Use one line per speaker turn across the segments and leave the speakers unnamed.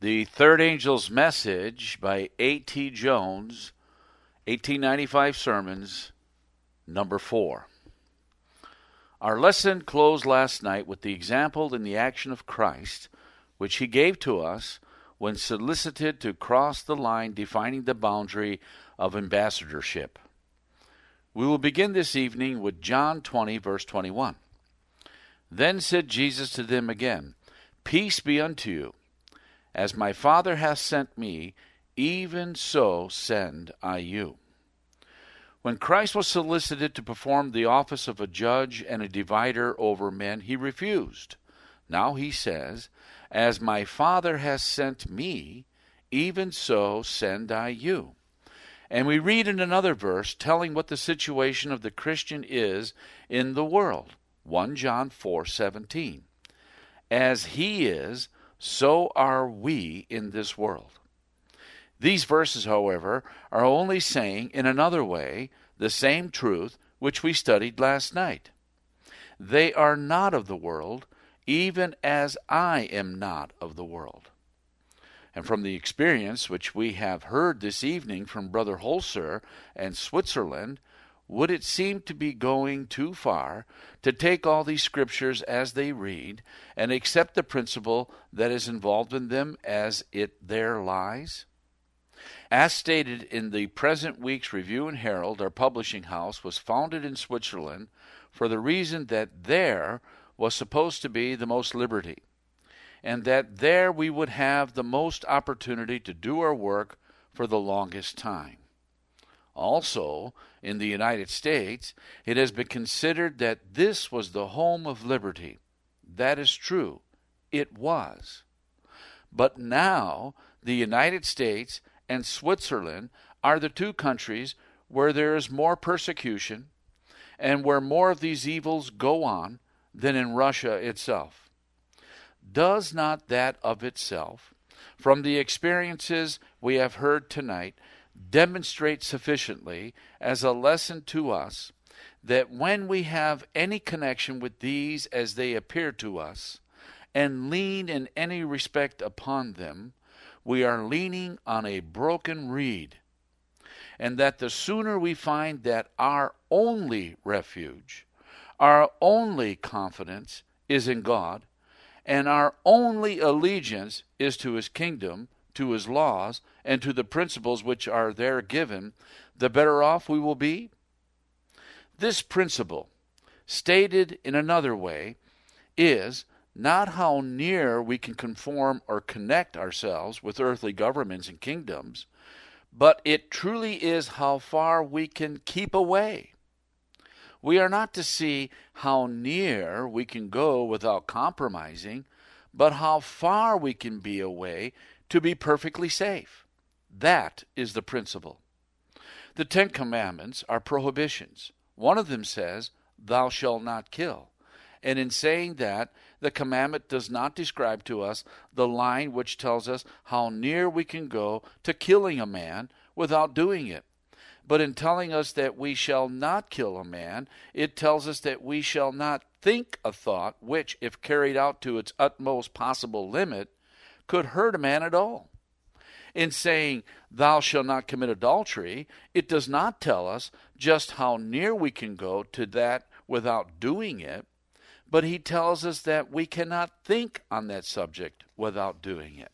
The Third Angel's Message by A.T. Jones, 1895 Sermons, number 4. Our lesson closed last night with the example and the action of Christ, which he gave to us when solicited to cross the line defining the boundary of ambassadorship. We will begin this evening with John 20, verse 21. Then said Jesus to them again, Peace be unto you. As my Father hath sent me, even so send I you. When Christ was solicited to perform the office of a judge and a divider over men, he refused. Now he says, As my Father hath sent me, even so send I you. And we read in another verse telling what the situation of the Christian is in the world, 1 John 4:17. As he is, so are we in this world. These verses, however, are only saying in another way the same truth which we studied last night. They are not of the world, even as I am not of the world. And from the experience which we have heard this evening from Brother Holzer and Switzerland, would it seem to be going too far to take all these scriptures as they read and accept the principle that is involved in them as it there lies? As stated in the present week's Review and Herald, our publishing house was founded in Switzerland for the reason that there was supposed to be the most liberty, and that there we would have the most opportunity to do our work for the longest time. Also, in the United States, it has been considered that this was the home of liberty. That is true. It was. But now, the United States and Switzerland are the two countries where there is more persecution and where more of these evils go on than in Russia itself. Does not that of itself, from the experiences we have heard tonight, demonstrate sufficiently as a lesson to us that when we have any connection with these as they appear to us, and lean in any respect upon them, we are leaning on a broken reed, and that the sooner we find that our only refuge, our only confidence is in God, and our only allegiance is to his kingdom, to his laws, and to the principles which are there given, the better off we will be? This principle, stated in another way, is not how near we can conform or connect ourselves with earthly governments and kingdoms, but it truly is how far we can keep away. We are not to see how near we can go without compromising, but how far we can be away to be perfectly safe. That is the principle. The 10 Commandments are prohibitions. One of them says, Thou shalt not kill. And in saying that, the commandment does not describe to us the line which tells us how near we can go to killing a man without doing it. But in telling us that we shall not kill a man, it tells us that we shall not think a thought which, if carried out to its utmost possible limit, could hurt a man at all. In saying, Thou shalt not commit adultery, it does not tell us just how near we can go to that without doing it, but he tells us that we cannot think on that subject without doing it.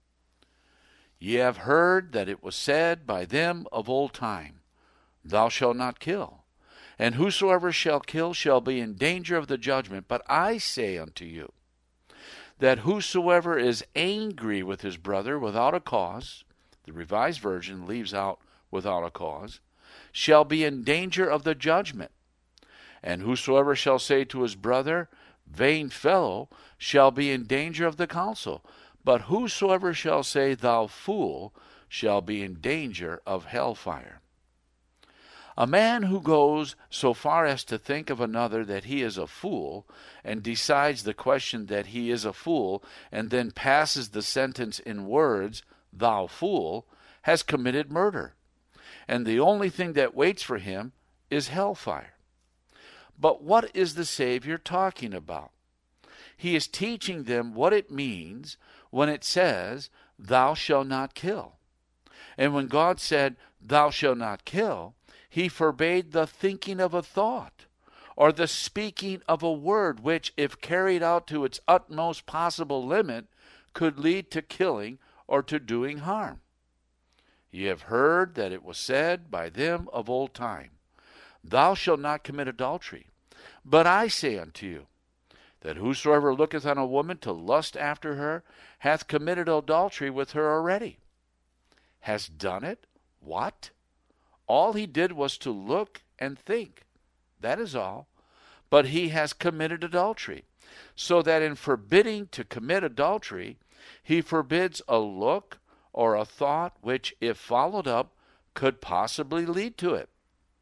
Ye have heard that it was said by them of old time, Thou shalt not kill. And whosoever shall kill shall be in danger of the judgment. But I say unto you, that whosoever is angry with his brother without a cause, the Revised Version leaves out without a cause, shall be in danger of the judgment. And whosoever shall say to his brother, Vain fellow, shall be in danger of the council. But whosoever shall say, Thou fool, shall be in danger of hellfire. A man who goes so far as to think of another that he is a fool, and decides the question that he is a fool, and then passes the sentence in words, Thou fool, has committed murder. And the only thing that waits for him is hellfire. But what is the Savior talking about? He is teaching them what it means when it says, thou shalt not kill. And when God said, thou shalt not kill, he forbade the thinking of a thought or the speaking of a word which, if carried out to its utmost possible limit, could lead to killing or to doing harm. Ye have heard that it was said by them of old time, thou shalt not commit adultery. But I say unto you, that whosoever looketh on a woman to lust after her hath committed adultery with her already. Has done it? What? All he did was to look and think. That is all. But he has committed adultery, so that in forbidding to commit adultery, he forbids a look or a thought which, if followed up, could possibly lead to it.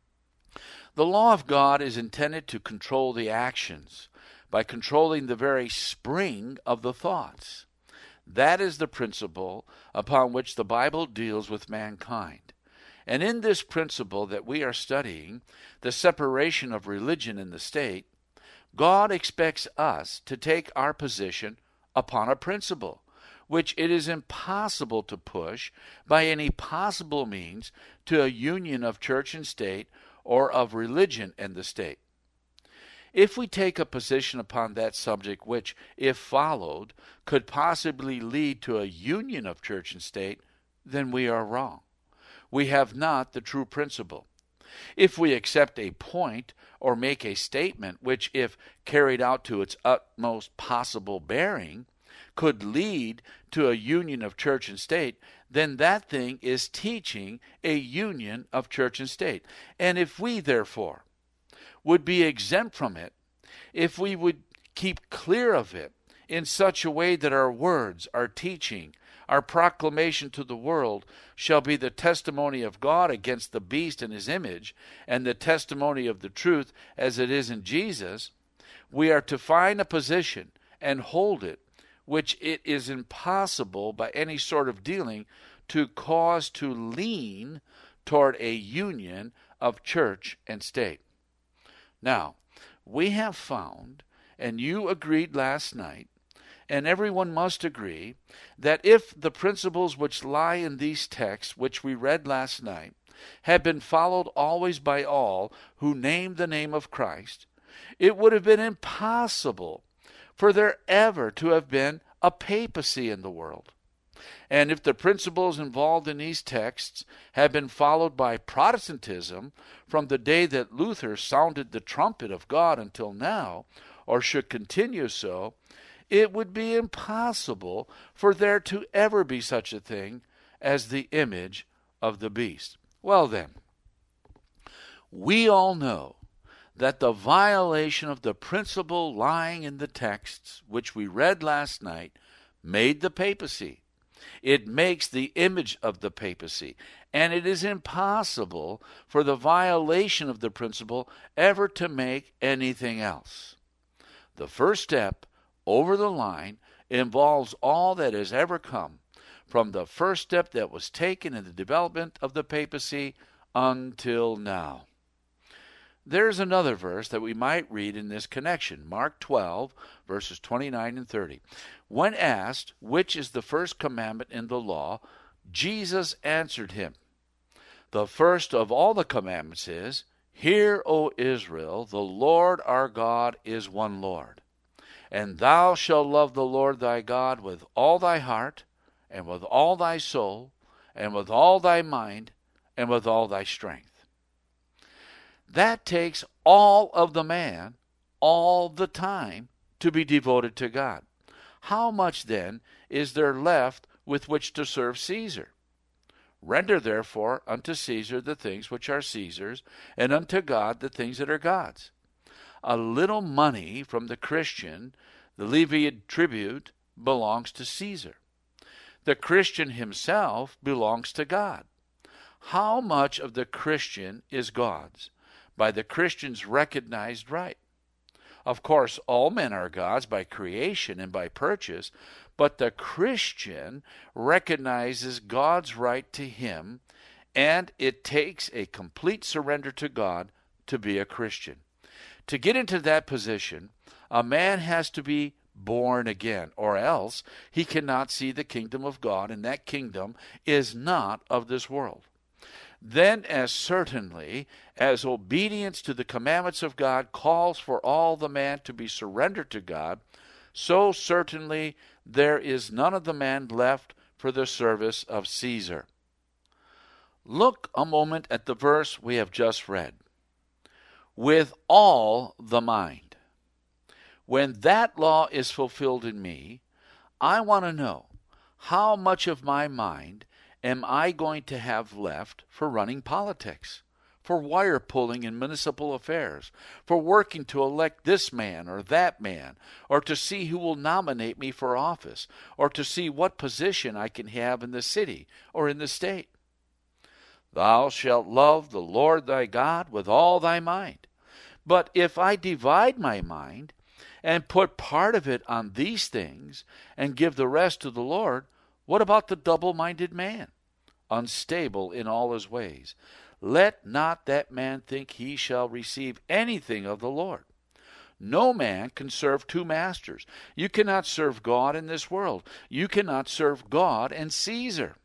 The law of God is intended to control the actions by controlling the very spring of the thoughts. That is the principle upon which the Bible deals with mankind. And in this principle that we are studying, the separation of religion and the state, God expects us to take our position upon a principle which it is impossible to push by any possible means to a union of church and state or of religion and the state. If we take a position upon that subject which, if followed, could possibly lead to a union of church and state, then we are wrong. We have not the true principle. If we accept a point or make a statement which, if carried out to its utmost possible bearing, could lead to a union of church and state, then that thing is teaching a union of church and state. And if we, therefore, would be exempt from it, if we would keep clear of it in such a way that our words, our teaching, our proclamation to the world shall be the testimony of God against the beast and his image, and the testimony of the truth as it is in Jesus, we are to find a position and hold it, which it is impossible by any sort of dealing to cause to lean toward a union of church and state. Now, we have found, and you agreed last night, and everyone must agree, that if the principles which lie in these texts which we read last night had been followed always by all who named the name of Christ, it would have been impossible for there ever to have been a papacy in the world. And if the principles involved in these texts had been followed by Protestantism from the day that Luther sounded the trumpet of God until now, or should continue so, it would be impossible for there to ever be such a thing as the image of the beast. Well then, we all know that the violation of the principle lying in the texts which we read last night made the papacy. It makes the image of the papacy, and it is impossible for the violation of the principle ever to make anything else. The first step over the line involves all that has ever come from the first step that was taken in the development of the papacy until now. There's another verse that we might read in this connection, Mark 12, verses 29 and 30. When asked, which is the first commandment in the law, Jesus answered him, the first of all the commandments is, Hear, O Israel, the Lord our God is one Lord. And thou shalt love the Lord thy God with all thy heart, and with all thy soul, and with all thy mind, and with all thy strength. That takes all of the man, all the time, to be devoted to God. How much, then, is there left with which to serve Caesar? Render, therefore, unto Caesar the things which are Caesar's, and unto God the things that are God's. A little money from the Christian, the Levian tribute, belongs to Caesar. The Christian himself belongs to God. How much of the Christian is God's? By the Christian's recognized right. Of course, all men are God's by creation and by purchase, but the Christian recognizes God's right to him, and it takes a complete surrender to God to be a Christian. To get into that position, a man has to be born again, or else he cannot see the kingdom of God, and that kingdom is not of this world. Then as certainly as obedience to the commandments of God calls for all the man to be surrendered to God, so certainly there is none of the man left for the service of Caesar. Look a moment at the verse we have just read. With all the mind. When that law is fulfilled in me, I want to know how much of my mind am I going to have left for running politics, for wire pulling in municipal affairs, for working to elect this man or that man, or to see who will nominate me for office, or to see what position I can have in the city or in the state? Thou shalt love the Lord thy God with all thy mind. But if I divide my mind and put part of it on these things and give the rest to the Lord, what about the double-minded man, unstable in all his ways? Let not that man think he shall receive anything of the Lord. No man can serve two masters. You cannot serve God in this world. You cannot serve God and Caesar.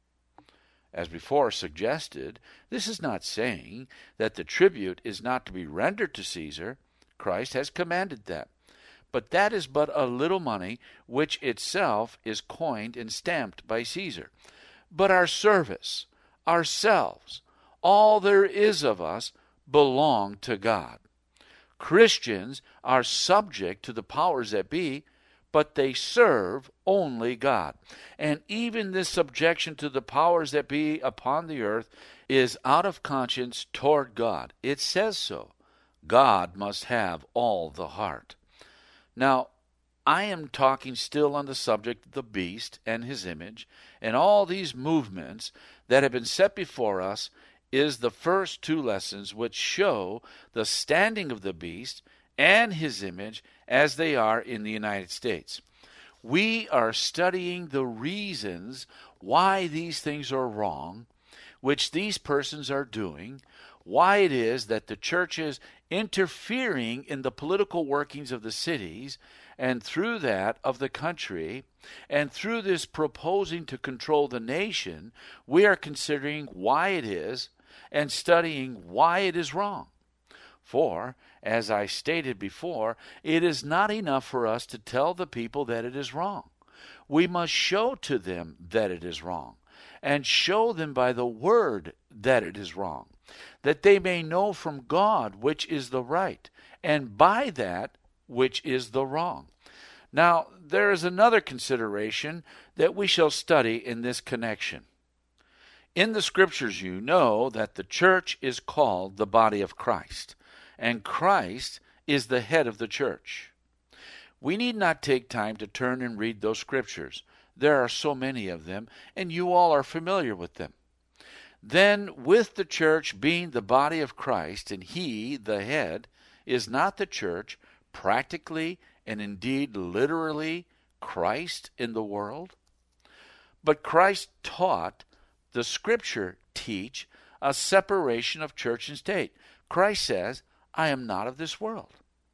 As before suggested, this is not saying that the tribute is not to be rendered to Caesar. Christ has commanded that. But that is but a little money, which itself is coined and stamped by Caesar. But our service, ourselves, all there is of us, belong to God. Christians are subject to the powers that be, but they serve only God. And even this subjection to the powers that be upon the earth is out of conscience toward God. It says so. God must have all the heart. Now, I am talking still on the subject of the beast and his image, and all these movements that have been set before us is the first two lessons which show the standing of the beast and his image as they are in the United States. We are studying the reasons why these things are wrong, which these persons are doing, why it is that the church is interfering in the political workings of the cities, and through that of the country, and through this proposing to control the nation, we are considering why it is and studying why it is wrong. For, as I stated before, it is not enough for us to tell the people that it is wrong. We must show to them that it is wrong, and show them by the word that it is wrong, that they may know from God which is the right, and by that which is the wrong. Now, there is another consideration that we shall study in this connection. In the Scriptures, you know that the church is called the body of Christ, and Christ is the head of the church. We need not take time to turn and read those Scriptures. There are so many of them, and you all are familiar with them. Then, with the church being the body of Christ, and he, the head, is not the church practically and indeed literally Christ in the world? But Christ taught, the Scripture teach, a separation of church and state. Christ says, I am not of this world.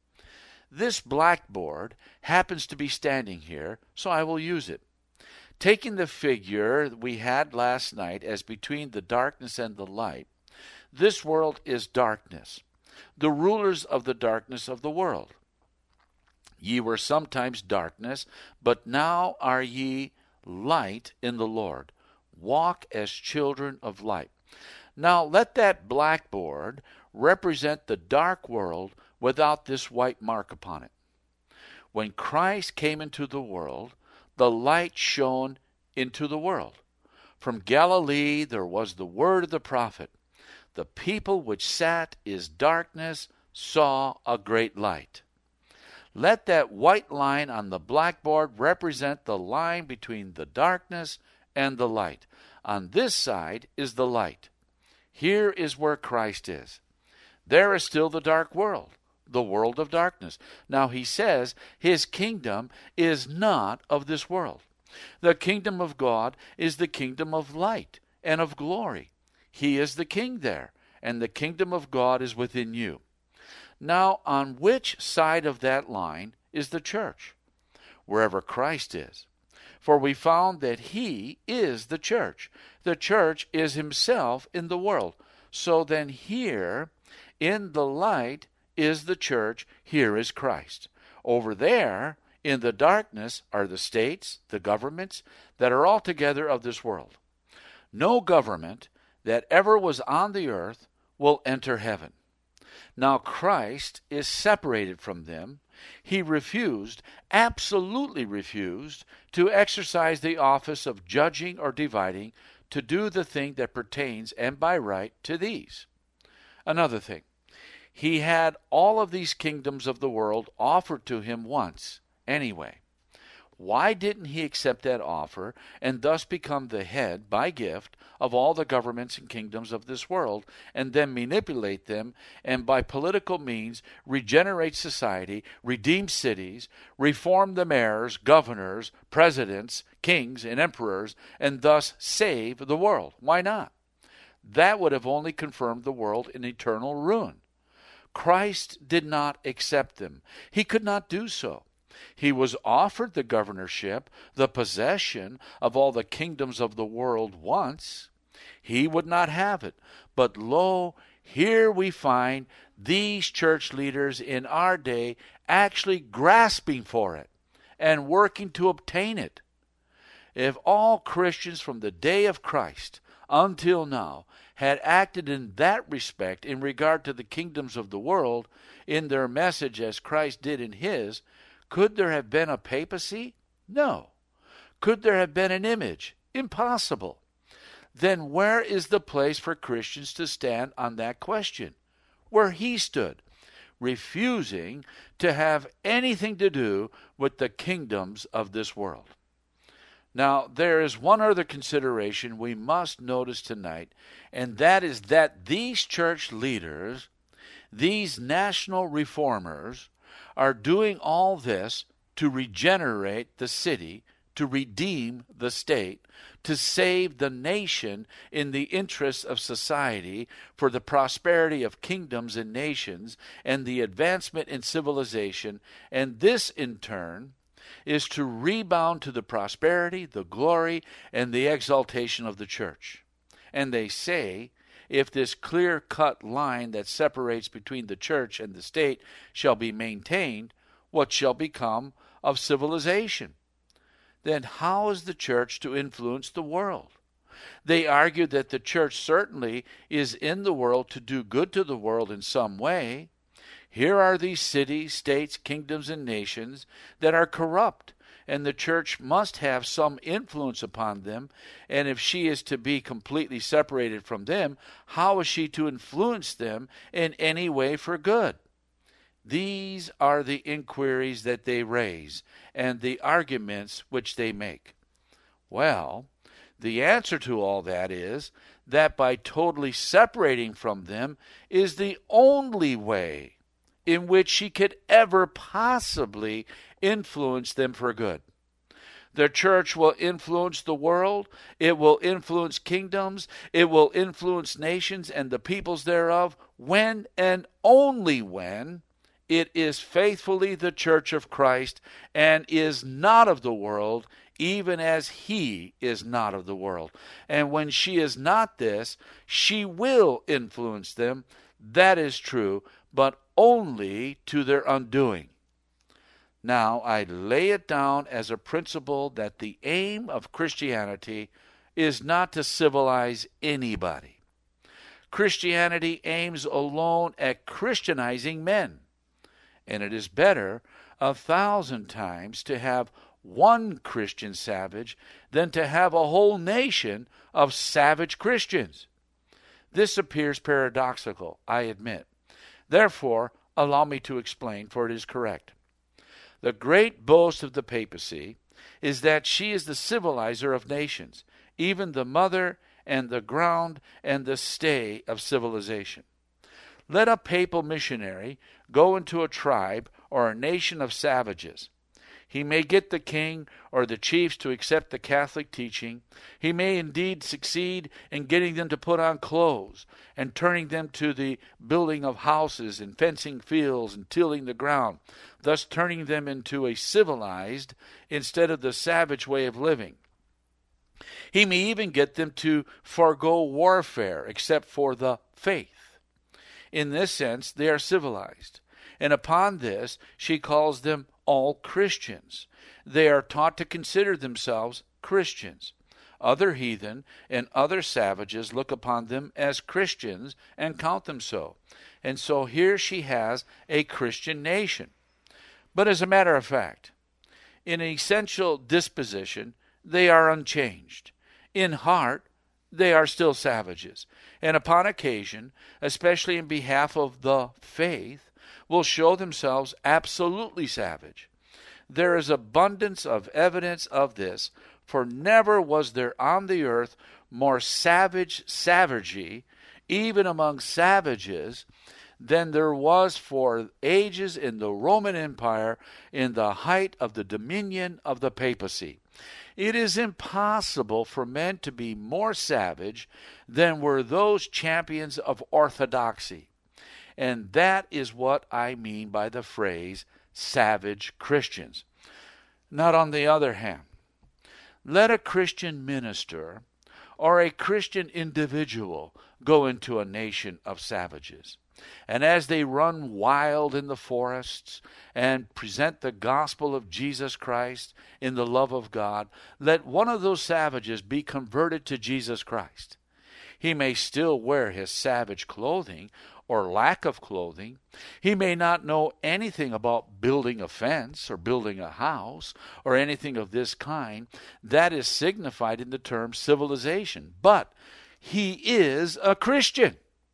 This blackboard happens to be standing here, so I will use it. Taking the figure we had last night as between the darkness and the light, this world is darkness, the rulers of the darkness of the world. Ye were sometimes darkness, but now are ye light in the Lord. Walk as children of light. Now let that blackboard represent the dark world without this white mark upon it. When Christ came into the world, the light shone into the world. From Galilee there was the word of the prophet. The people which sat in darkness saw a great light. Let that white line on the blackboard represent the line between the darkness and the light. On this side is the light. Here is where Christ is. There is still the dark world, the world of darkness. Now he says his kingdom is not of this world. The kingdom of God is the kingdom of light and of glory. He is the king there, and the kingdom of God is within you. Now, on which side of that line is the church? wherever Christ is. For we found that he is the church. The church is himself in the world. So then here, in the light, is the church. Here is Christ. Over there, in the darkness, are the states, the governments, that are altogether of this world. No government that ever was on the earth will enter heaven. Now Christ is separated from them. He refused, absolutely refused, to exercise the office of judging or dividing, to do the thing that pertains, and by right, to these. Another thing, he had all of these kingdoms of the world offered to him once, anyway. Why didn't he accept that offer and thus become the head, by gift, of all the governments and kingdoms of this world, and then manipulate them, and by political means regenerate society, redeem cities, reform the mayors, governors, presidents, kings, and emperors, and thus save the world? Why not? That would have only confirmed the world in eternal ruin. Christ did not accept them. He could not do so. He was offered the governorship, the possession of all the kingdoms of the world once. He would not have it. But lo, here we find these church leaders in our day actually grasping for it and working to obtain it. If all Christians from the day of Christ until now had acted in that respect in regard to the kingdoms of the world in their message as Christ did in his, could there have been a papacy? No. Could there have been an image? Impossible. Then where is the place for Christians to stand on that question? Where he stood, refusing to have anything to do with the kingdoms of this world. Now, there is one other consideration we must notice tonight, and that is that these church leaders, these national reformers, are doing all this to regenerate the city, to redeem the state, to save the nation in the interests of society, for the prosperity of kingdoms and nations, and the advancement in civilization, and this in turn is to rebound to the prosperity, the glory, and the exaltation of the church. And they say, if this clear-cut line that separates between the church and the state shall be maintained, what shall become of civilization? Then how is the church to influence the world? They argue that the church certainly is in the world to do good to the world in some way. Here are these cities, states, kingdoms, and nations that are corrupt, and the church must have some influence upon them, and if she is to be completely separated from them, how is she to influence them in any way for good? These are the inquiries that they raise, and the arguments which they make. Well, the answer to all that is that by totally separating from them is the only way in which she could ever possibly influence them for good. The church will influence the world, it will influence kingdoms, it will influence nations and the peoples thereof, when and only when it is faithfully the church of Christ and is not of the world, even as he is not of the world. And when she is not this, she will influence them, that is true, but only to their undoing. Now, I lay it down as a principle that the aim of Christianity is not to civilize anybody. Christianity aims alone at Christianizing men, and it is better 1,000 times to have one Christian savage than to have a whole nation of savage Christians. This appears paradoxical, I admit. Therefore, allow me to explain, for it is correct. The great boast of the papacy is that she is the civilizer of nations, even the mother and the ground and the stay of civilization. Let a papal missionary go into a tribe or a nation of savages. He may get the king or the chiefs to accept the Catholic teaching. He may indeed succeed in getting them to put on clothes and turning them to the building of houses and fencing fields and tilling the ground, thus turning them into a civilized instead of the savage way of living. He may even get them to forego warfare except for the faith. In this sense, they are civilized. And upon this, she calls them all Christians. They are taught to consider themselves Christians. Other heathen and other savages look upon them as Christians and count them so. And so here she has a Christian nation. But as a matter of fact, in essential disposition, they are unchanged. In heart, they are still savages. And upon occasion, especially in behalf of the faith, will show themselves absolutely savage. There is abundance of evidence of this, for never was there on the earth more savagery, even among savages, than there was for ages in the Roman Empire in the height of the dominion of the papacy. It is impossible for men to be more savage than were those champions of orthodoxy. And that is what I mean by the phrase savage Christians. Not on the other hand, let a Christian minister or a Christian individual go into a nation of savages. And as they run wild in the forests and present the gospel of Jesus Christ in the love of God, let one of those savages be converted to Jesus Christ. He may still wear his savage clothing or lack of clothing. He may not know anything about building a fence or building a house or anything of this kind. That is signified in the term civilization. But he is a Christian.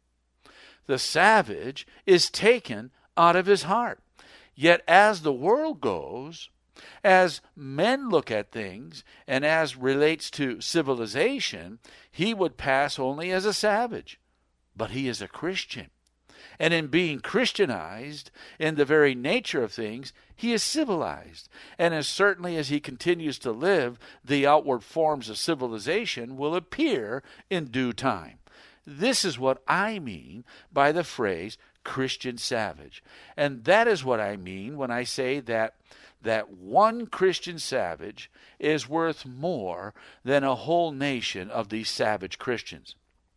The savage is taken out of his heart. Yet as the world goes, as men look at things, and as relates to civilization, he would pass only as a savage. But he is a Christian. And in being Christianized, in the very nature of things, he is civilized. And as certainly as he continues to live, the outward forms of civilization will appear in due time. This is what I mean by the phrase Christian savage. And that is what I mean when I say that one Christian savage is worth more than a whole nation of these savage Christians.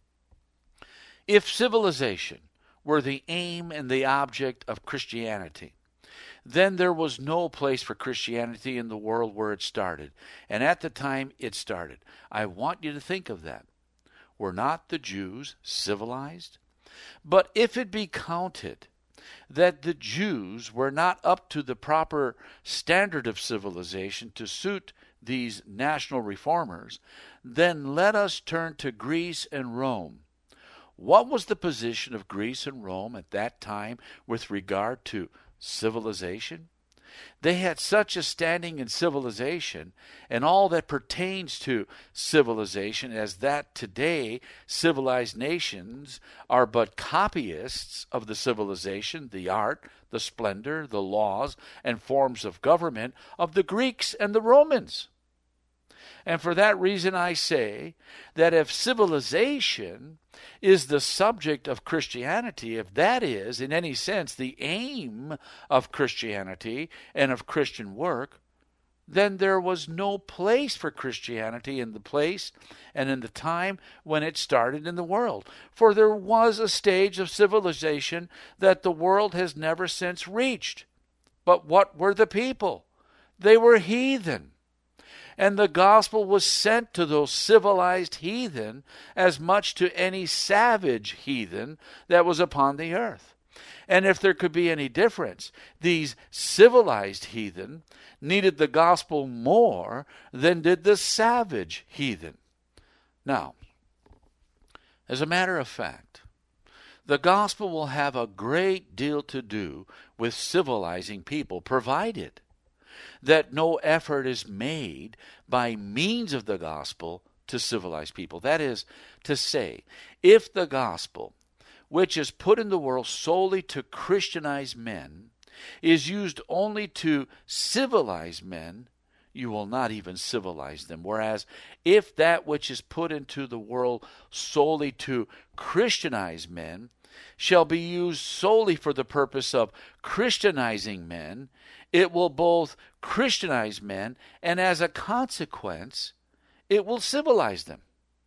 If civilization were the aim and the object of Christianity, then there was no place for Christianity in the world where it started. And at the time it started. I want you to think of that. Were not the Jews civilized? But if it be counted that the Jews were not up to the proper standard of civilization to suit these national reformers, then let us turn to Greece and Rome. What was the position of Greece and Rome at that time with regard to civilization? They had such a standing in civilization and all that pertains to civilization as that today civilized nations are but copyists of the civilization, the art, the splendor, the laws, and forms of government of the Greeks and the Romans. And for that reason I say that if civilization is the subject of Christianity, if that is, in any sense, the aim of Christianity and of Christian work, then there was no place for Christianity in the place and in the time when it started in the world. For there was a stage of civilization that the world has never since reached. But what were the people? They were heathen. And the gospel was sent to those civilized heathen as much to any savage heathen that was upon the earth. And if there could be any difference, these civilized heathen needed the gospel more than did the savage heathen. Now, as a matter of fact, the gospel will have a great deal to do with civilizing people, provided that no effort is made by means of the gospel to civilize people. That is to say, if the gospel, which is put in the world solely to Christianize men, is used only to civilize men, you will not even civilize them. Whereas if that which is put into the world solely to Christianize men shall be used solely for the purpose of Christianizing men, it will both Christianize men, and as a consequence, it will civilize them.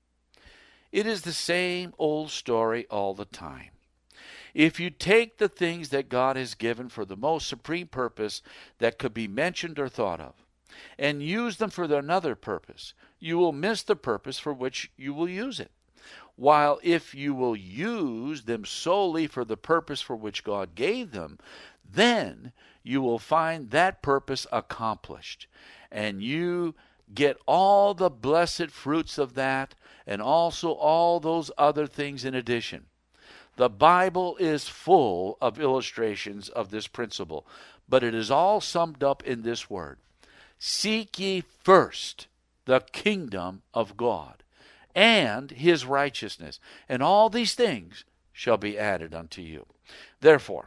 It is the same old story all the time. If you take the things that God has given for the most supreme purpose that could be mentioned or thought of, and use them for another purpose, you will miss the purpose for which you will use it. While if you will use them solely for the purpose for which God gave them, then you will find that purpose accomplished, and you get all the blessed fruits of that, and also all those other things in addition. The Bible is full of illustrations of this principle, but it is all summed up in this word: seek ye first the kingdom of God and his righteousness, and all these things shall be added unto you. Therefore,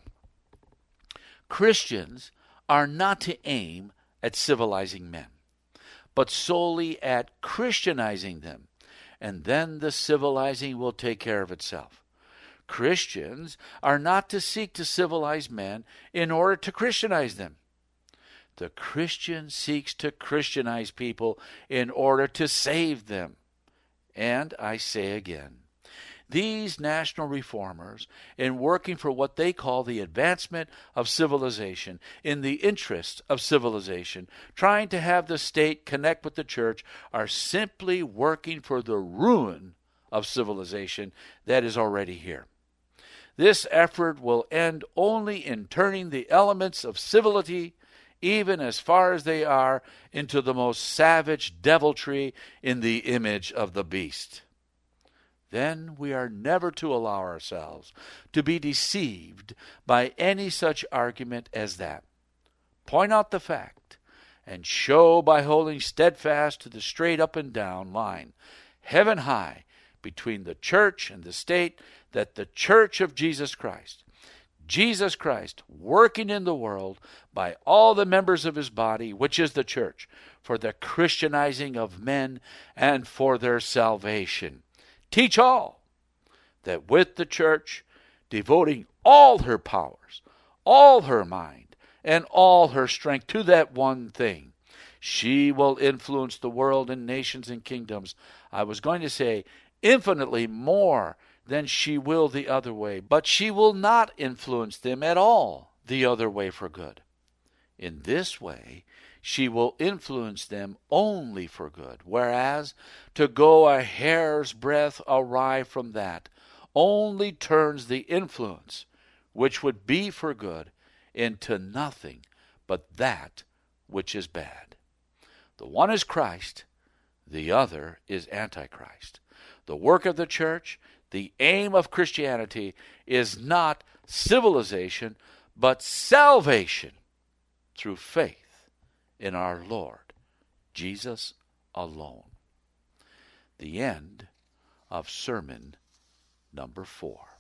Christians are not to aim at civilizing men, but solely at Christianizing them, and then the civilizing will take care of itself. Christians are not to seek to civilize men in order to Christianize them. The Christian seeks to Christianize people in order to save them. And I say again, these national reformers, in working for what they call the advancement of civilization, in the interest of civilization, trying to have the state connect with the church, are simply working for the ruin of civilization that is already here. This effort will end only in turning the elements of civility, even as far as they are, into the most savage deviltry in the image of the beast. Then we are never to allow ourselves to be deceived by any such argument as that. Point out the fact, and show by holding steadfast to the straight up and down line, heaven high, between the church and the state, that the church of Jesus Christ working in the world by all the members of his body, which is the church, for the Christianizing of men and for their salvation. Teach all, that with the church, devoting all her powers, all her mind, and all her strength to that one thing, she will influence the world and nations and kingdoms. I was going to say infinitely more than she will the other way, but she will not influence them at all the other way for good. In this way, she will influence them only for good, whereas to go a hair's breadth awry from that only turns the influence, which would be for good, into nothing but that which is bad. The one is Christ, the other is Antichrist. The work of the church, the aim of Christianity, is not civilization, but salvation through faith in our Lord Jesus alone. The end of sermon number 4.